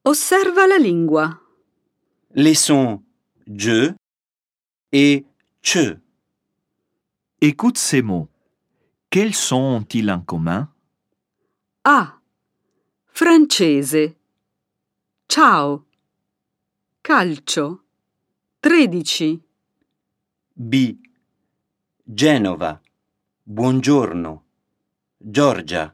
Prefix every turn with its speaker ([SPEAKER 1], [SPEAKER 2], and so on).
[SPEAKER 1] Osserva la lingua.
[SPEAKER 2] Les sons je et che.
[SPEAKER 3] Écoute ces mots. Quels sons ont-ils en commun?
[SPEAKER 1] A. Francese. Ciao. Calcio. 13.
[SPEAKER 2] B. Genova. Buongiorno. Giorgia.